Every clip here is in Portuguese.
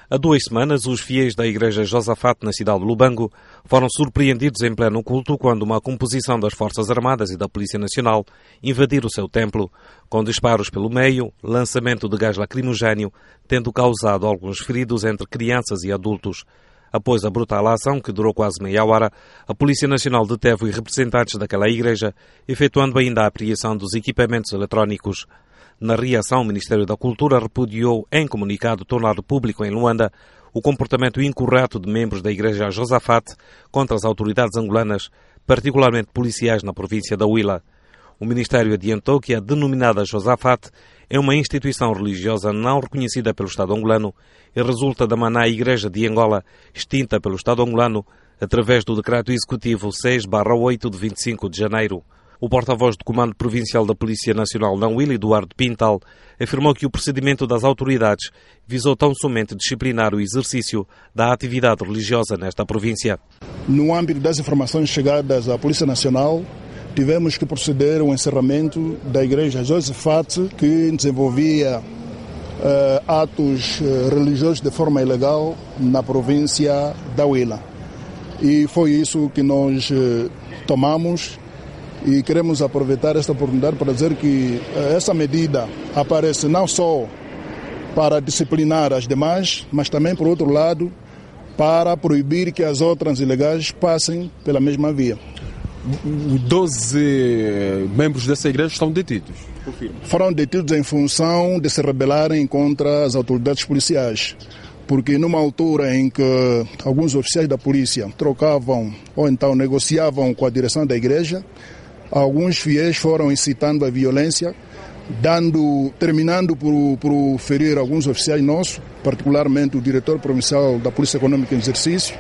Há 2 semanas, os fiéis da Igreja Josafate, na cidade de Lubango, foram surpreendidos em pleno culto quando uma composição das Forças Armadas e da Polícia Nacional invadiram o seu templo, com disparos pelo meio, lançamento de gás lacrimogéneo, tendo causado alguns feridos entre crianças e adultos. Após a brutal ação, que durou quase meia hora, a Polícia Nacional deteve os representantes daquela igreja, efetuando ainda a apreensão dos equipamentos eletrónicos. Na reação, o Ministério da Cultura repudiou, em comunicado tornado público em Luanda, o comportamento incorreto de membros da Igreja Josafate contra as autoridades angolanas, particularmente policiais na província da Huila. O Ministério adiantou que a denominada Josafate é uma instituição religiosa não reconhecida pelo Estado angolano e resulta da Maná Igreja de Angola, extinta pelo Estado angolano através do Decreto Executivo 6/8 de 25 de janeiro. O porta-voz do Comando Provincial da Polícia Nacional na Huila, Eduardo Pintal, afirmou que o procedimento das autoridades visou tão somente disciplinar o exercício da atividade religiosa nesta província. No âmbito das informações chegadas à Polícia Nacional, tivemos que proceder ao encerramento da Igreja Josafate, que desenvolvia atos religiosos de forma ilegal na província da Huila. E foi isso que nós tomamos. E queremos aproveitar esta oportunidade para dizer que essa medida aparece não só para disciplinar as demais, mas também, por outro lado, para proibir que as outras ilegais passem pela mesma via. 12 membros dessa igreja estão detidos. Foram detidos em função de se rebelarem contra as autoridades policiais. Porque numa altura em que alguns oficiais da polícia trocavam ou então negociavam com a direção da igreja, alguns fiéis foram incitando a violência, terminando por ferir alguns oficiais nossos, particularmente o diretor provincial da Polícia Econômica em exercício,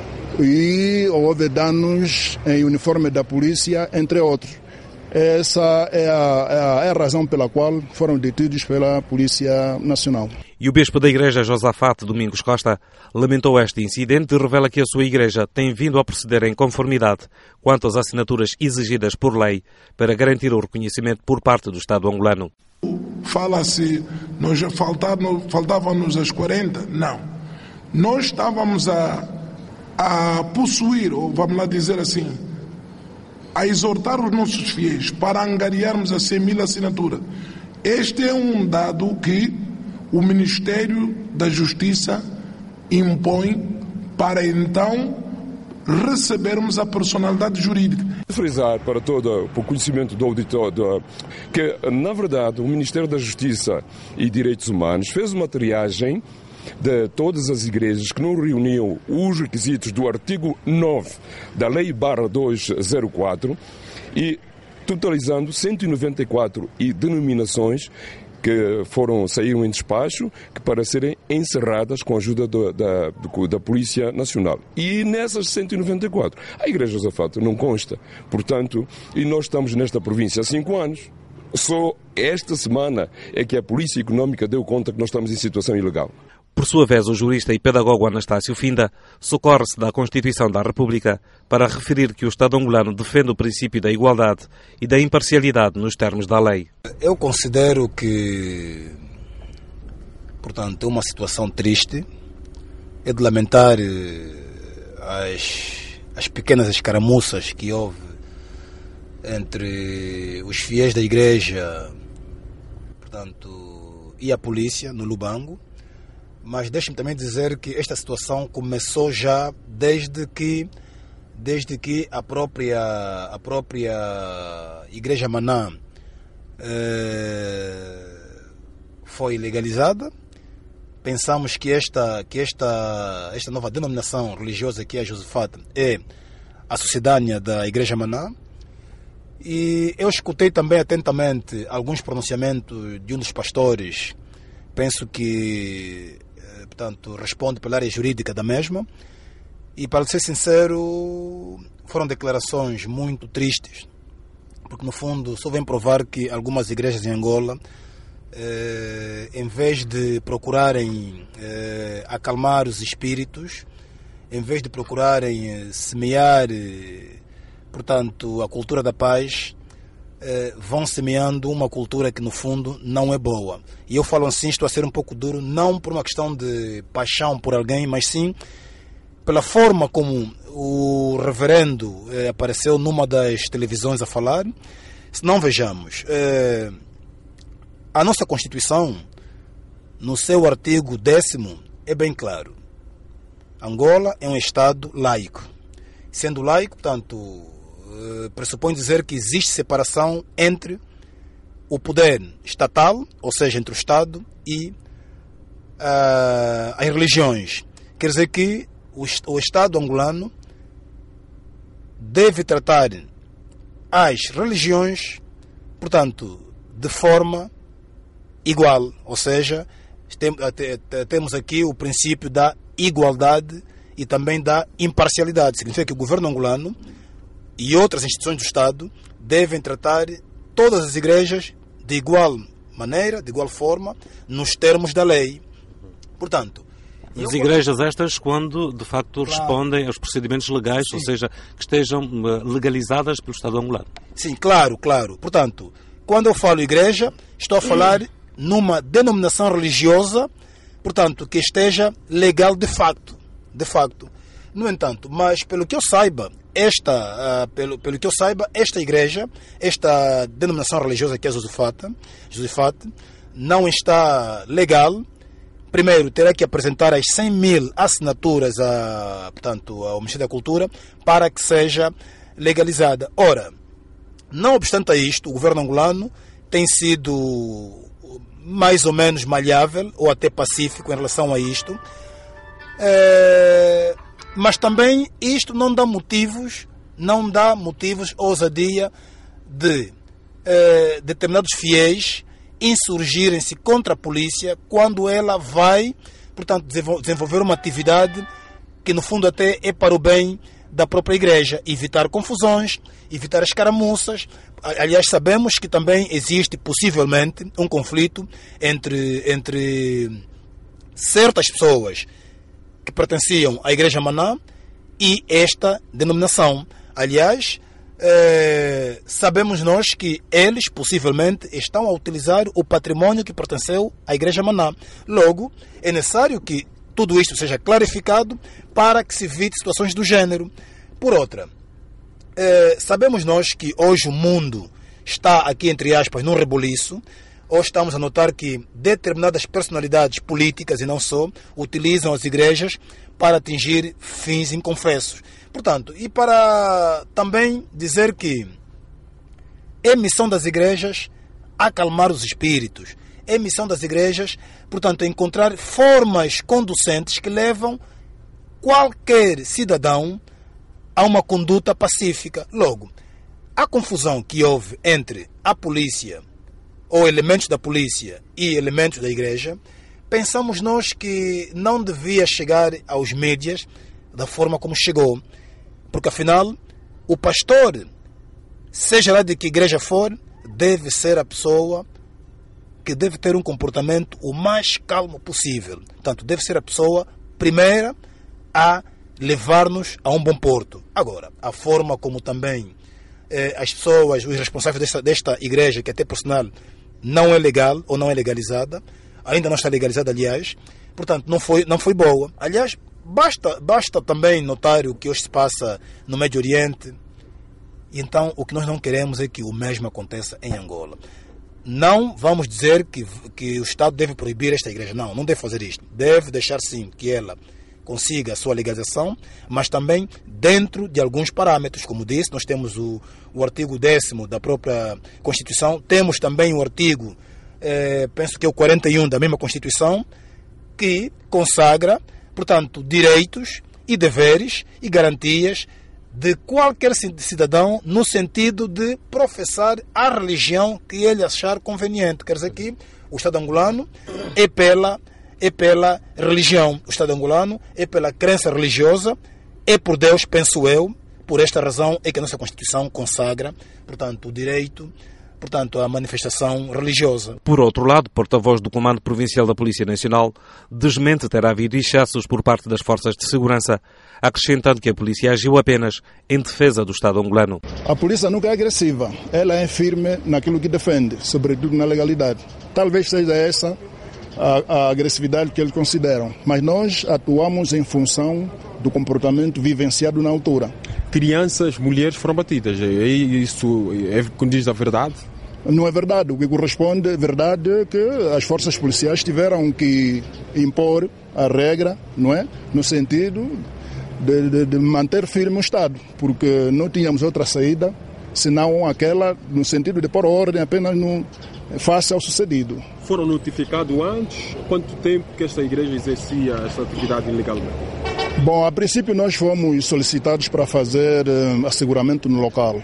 e houve danos em uniforme da polícia, entre outros. Essa é a razão pela qual foram detidos pela Polícia Nacional. E o bispo da Igreja Josafate, Domingos Costa, lamentou este incidente e revela que a sua igreja tem vindo a proceder em conformidade quanto às assinaturas exigidas por lei para garantir o reconhecimento por parte do Estado angolano. Fala-se, faltavam-nos as 40? Não. Nós estávamos a possuir, ou vamos lá dizer assim, a exortar os nossos fiéis para angariarmos as 100.000 assinaturas. Este é um dado que o Ministério da Justiça impõe para então recebermos a personalidade jurídica. Frisar para todo o conhecimento do auditor que, na verdade, o Ministério da Justiça e Direitos Humanos fez uma triagem de todas as igrejas que não reuniam os requisitos do artigo 9 da Lei /204 e totalizando 194 denominações que saíram em despacho para serem encerradas com a ajuda da Polícia Nacional. E nessas 194, a Igreja Josafate não consta. Portanto, e nós estamos nesta província há 5 anos. Só esta semana é que a Polícia Econômica deu conta que nós estamos em situação ilegal. Por sua vez, o jurista e pedagogo Anastácio Finda socorre-se da Constituição da República para referir que o Estado angolano defende o princípio da igualdade e da imparcialidade nos termos da lei. Eu considero que, portanto, é uma situação triste. É de lamentar as pequenas escaramuças que houve entre os fiéis da igreja, portanto, e a polícia no Lubango. Mas deixe-me também dizer que esta situação começou já desde que a própria Igreja Maná foi legalizada. Pensamos que esta nova denominação religiosa que é a Josafate é a sucedânea da Igreja Maná. E eu escutei também atentamente alguns pronunciamentos de um dos pastores. Penso que portanto, responde pela área jurídica da mesma e, para ser sincero, foram declarações muito tristes, porque no fundo só vem provar que algumas igrejas em Angola, em vez de procurarem acalmar os espíritos, em vez de procurarem semear, portanto, a cultura da paz, vão semeando uma cultura que no fundo não é boa. E eu falo assim, estou a ser um pouco duro, não por uma questão de paixão por alguém, mas sim pela forma como o reverendo apareceu numa das televisões a falar. Se não vejamos, a nossa Constituição, no seu artigo 10º, é bem claro. Angola é um Estado laico. Sendo laico, portanto, pressupõe dizer que existe separação entre o poder estatal, ou seja, entre o Estado e as religiões. Quer dizer que o Estado angolano deve tratar as religiões, portanto, de forma igual. Ou seja, temos aqui o princípio da igualdade e também da imparcialidade. Significa que o governo angolano e outras instituições do Estado devem tratar todas as igrejas de igual maneira, de igual forma, nos termos da lei. Portanto, as igrejas estas quando, de facto, respondem aos procedimentos legais, sim, ou seja, que estejam legalizadas pelo Estado angolano. Sim, claro. Portanto, quando eu falo igreja, estou a falar numa denominação religiosa, portanto, que esteja legal de facto. No entanto, mas pelo que eu saiba, esta igreja, esta denominação religiosa que é Josafate, não está legal. Primeiro, terá que apresentar as 100.000 assinaturas ao Ministério da Cultura para que seja legalizada. Ora, não obstante a isto, o governo angolano tem sido mais ou menos maleável ou até pacífico em relação a isto. Mas também isto não dá motivos ousadia de determinados fiéis insurgirem-se contra a polícia quando ela vai, portanto, desenvolver uma atividade que no fundo até é para o bem da própria igreja, evitar confusões, evitar escaramuças. Aliás, sabemos que também existe possivelmente um conflito entre certas pessoas que pertenciam à Igreja Maná e esta denominação. Aliás, sabemos nós que eles possivelmente estão a utilizar o património que pertenceu à Igreja Maná. Logo, é necessário que tudo isto seja clarificado para que se evite situações do género. Por outra, sabemos nós que hoje o mundo está aqui, entre aspas, num rebuliço. Hoje estamos a notar que determinadas personalidades políticas, e não só, utilizam as igrejas para atingir fins inconfessos. Portanto, e para também dizer que é missão das igrejas acalmar os espíritos, é missão das igrejas, portanto, encontrar formas conducentes que levam qualquer cidadão a uma conduta pacífica. Logo, a confusão que houve entre a polícia ou elementos da polícia e elementos da igreja, pensamos nós que não devia chegar aos mídias da forma como chegou. Porque afinal, o pastor, seja lá de que igreja for, deve ser a pessoa que deve ter um comportamento o mais calmo possível. Portanto, deve ser a pessoa primeira a levar-nos a um bom porto. Agora, a forma como também as pessoas, os responsáveis desta igreja, que até por sinal não é legal ou não é legalizada, ainda não está legalizada, aliás, portanto, não foi boa. Aliás, basta também notar o que hoje se passa no Médio Oriente. E então, o que nós não queremos é que o mesmo aconteça em Angola. Não vamos dizer que o Estado deve proibir esta igreja. Não deve fazer isto. Deve deixar sim que ela consiga a sua legalização, mas também dentro de alguns parâmetros. Como disse, nós temos o artigo 10º da própria Constituição, temos também o artigo, penso que é o 41 da mesma Constituição, que consagra, portanto, direitos e deveres e garantias de qualquer cidadão no sentido de professar a religião que ele achar conveniente. Quer dizer que o Estado angolano é pela religião. O Estado angolano é pela crença religiosa, é por Deus, penso eu. Por esta razão é que a nossa Constituição consagra, portanto, o direito portanto, a manifestação religiosa. Por outro lado, porta-voz do Comando Provincial da Polícia Nacional desmente ter havido excessos por parte das forças de segurança, acrescentando que a polícia agiu apenas em defesa do Estado angolano. A polícia nunca é agressiva, ela é firme naquilo que defende, sobretudo na legalidade. Talvez seja essa a agressividade que eles consideram, mas nós atuamos em função do comportamento vivenciado na altura. Crianças, mulheres foram batidas. Isso condiz a verdade? Não é verdade. O que corresponde à verdade é que as forças policiais tiveram que impor a regra, não é? No sentido de manter firme o Estado, porque não tínhamos outra saída senão aquela no sentido de pôr ordem apenas face ao sucedido. Foram notificados antes? Quanto tempo que esta igreja exercia esta atividade ilegalmente? Bom, a princípio nós fomos solicitados para fazer asseguramento no local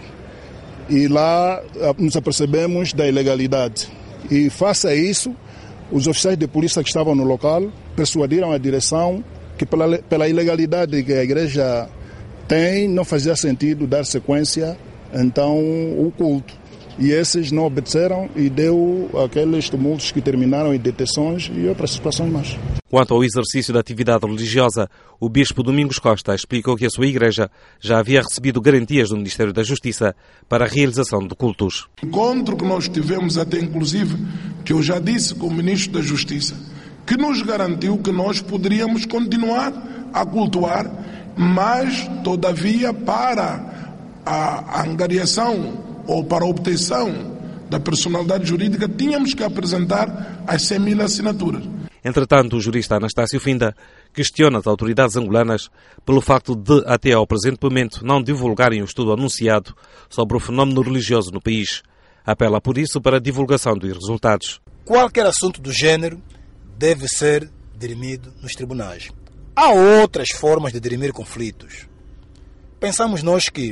e lá nos apercebemos da ilegalidade e face a isso os oficiais de polícia que estavam no local persuadiram a direção que pela ilegalidade que a igreja tem não fazia sentido dar sequência então o culto. E esses não obedeceram e deu aqueles tumultos que terminaram em detenções e outras situações mais. Quanto ao exercício da atividade religiosa, o bispo Domingos Costa explicou que a sua igreja já havia recebido garantias do Ministério da Justiça para a realização de cultos. O encontro que nós tivemos até inclusive, que eu já disse com o Ministro da Justiça, que nos garantiu que nós poderíamos continuar a cultuar, mas todavia para a angariação ou para a obtenção da personalidade jurídica, tínhamos que apresentar as 100.000 assinaturas. Entretanto, o jurista Anastácio Finda questiona as autoridades angolanas pelo facto de, até ao presente momento, não divulgarem o estudo anunciado sobre o fenómeno religioso no país. Apela, por isso, para a divulgação dos resultados. Qualquer assunto do género deve ser dirimido nos tribunais. Há outras formas de dirimir conflitos. Pensamos nós que,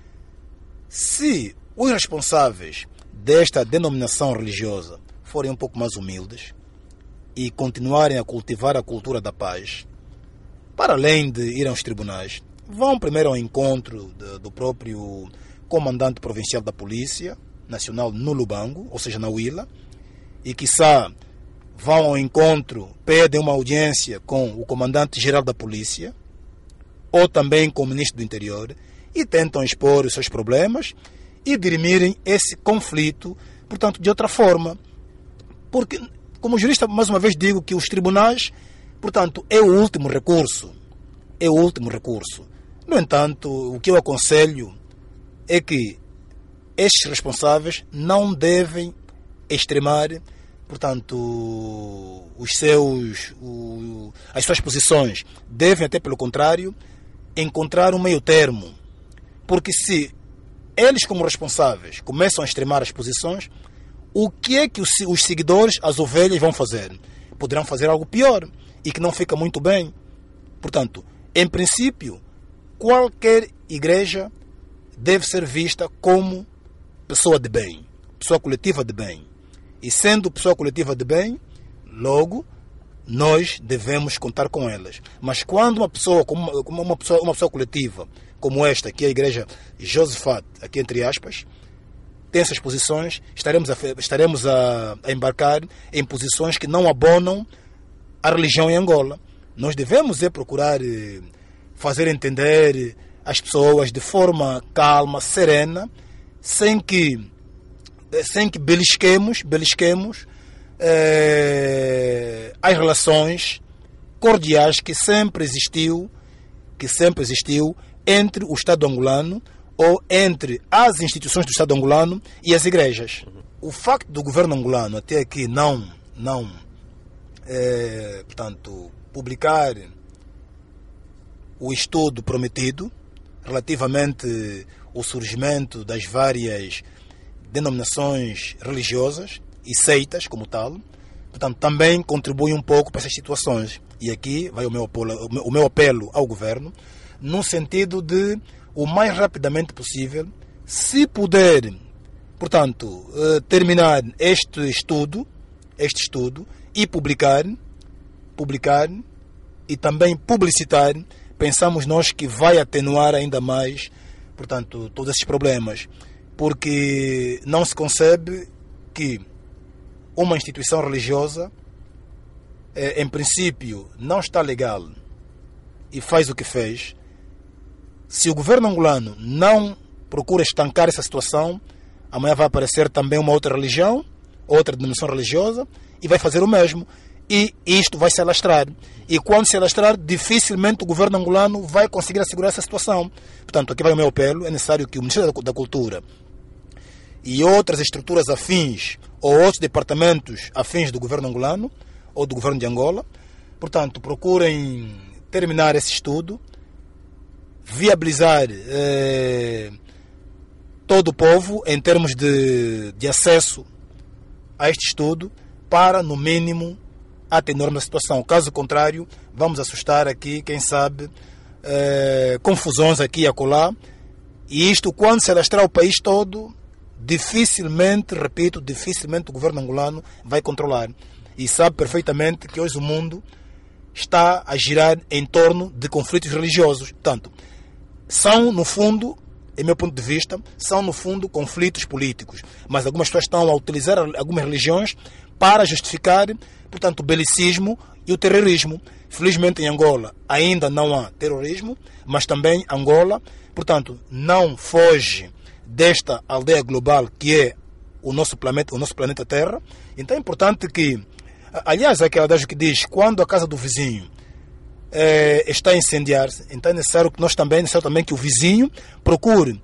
se os responsáveis desta denominação religiosa forem um pouco mais humildes e continuarem a cultivar a cultura da paz, para além de ir aos tribunais, vão primeiro ao encontro do próprio comandante provincial da Polícia Nacional no Lubango, ou seja, na Huila, e quiçá vão ao encontro, pedem uma audiência com o comandante-geral da Polícia ou também com o ministro do Interior e tentam expor os seus problemas e dirimirem esse conflito, portanto, de outra forma. Porque, como jurista, mais uma vez digo que os tribunais, portanto, é o último recurso. É o último recurso. No entanto, o que eu aconselho é que estes responsáveis não devem extremar, portanto, as suas posições. Devem, até pelo contrário, encontrar um meio termo. Porque se eles, como responsáveis, começam a extremar as posições, o que é que os seguidores, as ovelhas, vão fazer? Poderão fazer algo pior e que não fica muito bem. Portanto, em princípio, qualquer igreja deve ser vista como pessoa de bem, pessoa coletiva de bem. E sendo pessoa coletiva de bem, logo, nós devemos contar com elas. Mas quando uma pessoa coletiva, como esta, que é a igreja Josafat, aqui entre aspas, tem essas posições, estaremos a embarcar em posições que não abonam a religião em Angola. Nós devemos procurar fazer entender as pessoas de forma calma, serena, sem que belisquemos as relações cordiais que sempre existiu entre o Estado angolano ou entre as instituições do Estado angolano e as igrejas. O facto do governo angolano até aqui não publicar o estudo prometido relativamente ao surgimento das várias denominações religiosas e seitas como tal, portanto, também contribui um pouco para essas situações. E aqui vai o meu apelo ao governo, no sentido de, o mais rapidamente possível, se puder, portanto, terminar este estudo e publicar e também publicitar, pensamos nós que vai atenuar ainda mais, portanto, todos esses problemas. porque não se concebe que uma instituição religiosa, em princípio, não está legal e faz o que fez. Se o governo angolano não procura estancar essa situação, amanhã vai aparecer também uma outra religião, outra denominação religiosa, e vai fazer o mesmo. E isto vai se alastrar. E quando se alastrar, dificilmente o governo angolano vai conseguir assegurar essa situação. Portanto, aqui vai o meu apelo. É necessário que o Ministério da Cultura e outras estruturas afins, ou outros departamentos afins do governo angolano, ou do governo de Angola, portanto, procurem terminar esse estudo, viabilizar todo o povo em termos de acesso a este estudo, para, no mínimo, atenuarmos a situação. Caso contrário, vamos assustar aqui, quem sabe, confusões aqui e acolá, e isto, quando se alastrar o país todo, dificilmente, repito, dificilmente o governo angolano vai controlar. E sabe perfeitamente que hoje o mundo está a girar em torno de conflitos religiosos. Portanto, são, no fundo, em meu ponto de vista, são, no fundo, conflitos políticos. Mas algumas pessoas estão a utilizar algumas religiões para justificar, portanto, o belicismo e o terrorismo. Felizmente, em Angola, ainda não há terrorismo, mas também Angola, portanto, não foge desta aldeia global que é o nosso planeta Terra. Então é importante que, aliás, aquele adagio que diz, quando a casa do vizinho está a incendiar-se, então é necessário também que o vizinho procure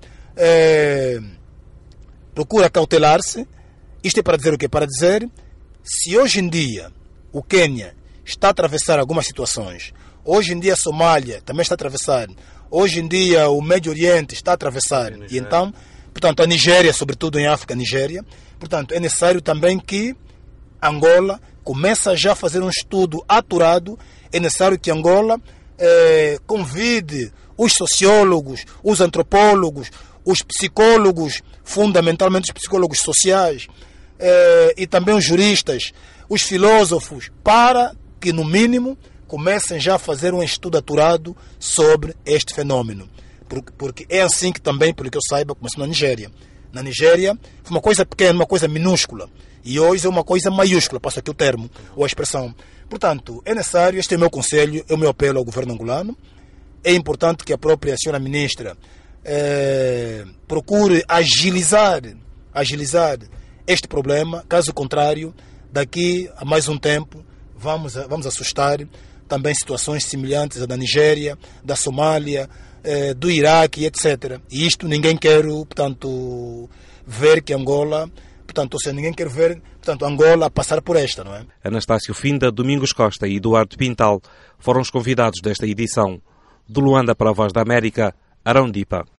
acautelar-se. Isto é para dizer o quê? Para dizer, se hoje em dia o Quênia está a atravessar algumas situações, hoje em dia a Somália também está a atravessar, hoje em dia o Médio Oriente está a atravessar, e então, portanto, a Nigéria, sobretudo em África, a Nigéria, portanto, é necessário também que Angola comece já a fazer um estudo aturado. É necessário que Angola convide os sociólogos, os antropólogos, os psicólogos, fundamentalmente os psicólogos sociais, e também os juristas, os filósofos, para que, no mínimo, comecem já a fazer um estudo aturado sobre este fenômeno. Porque é assim que também, pelo que eu saiba, começou na Nigéria. Na Nigéria foi uma coisa pequena, uma coisa minúscula. E hoje é uma coisa maiúscula, passo aqui o termo, ou a expressão. Portanto, é necessário, este é o meu conselho, é o meu apelo ao governo angolano. É importante que a própria senhora ministra procure agilizar este problema. Caso contrário, daqui a mais um tempo, vamos assustar também situações semelhantes à da Nigéria, da Somália, do Iraque, etc. E isto ninguém quer, portanto, ver que Angola, portanto, ou seja, ninguém quer ver, portanto, Angola passar por esta, não é? Anastácio Finda, Domingos Costa e Eduardo Pintal foram os convidados desta edição. De Luanda para a Voz da América, Arão Dipa.